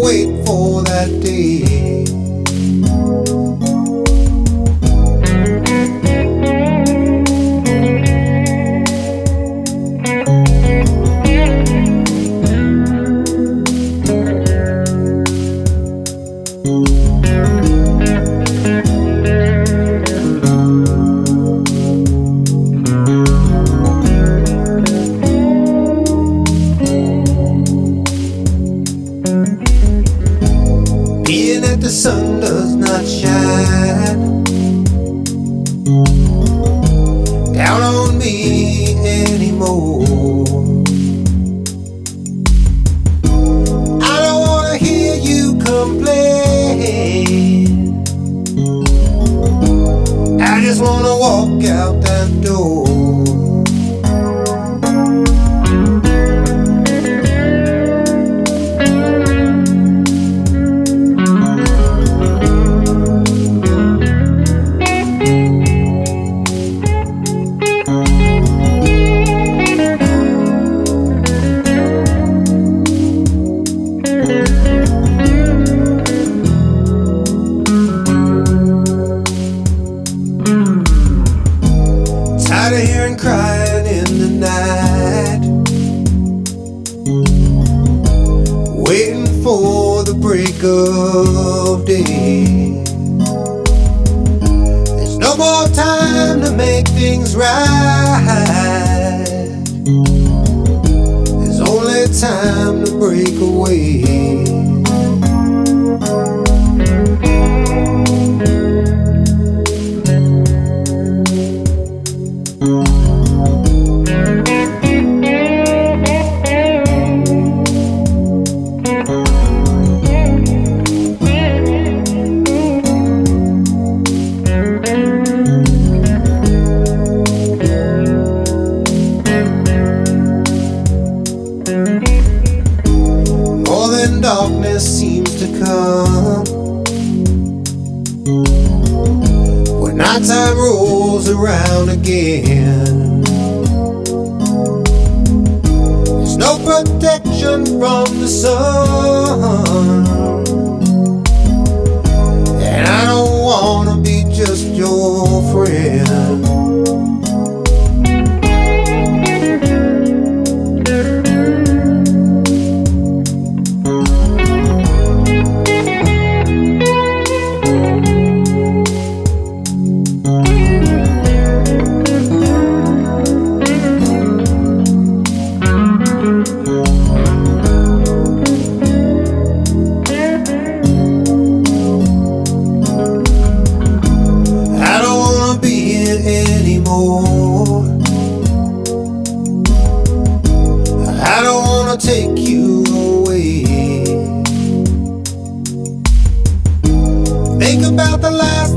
wait for that day. Being that the sun does not shine down on me anymore, I don't wanna hear you complain. I just wanna walk out that door. Tired of hearing crying in the night, waiting for the break of day. There's no more time to make things right. There's only time to break away. More than darkness seems to come when nighttime rolls around again. There's no protection from the sun, and I don't wanna be just your friend. Anymore, I don't wanna take you away. Think about the last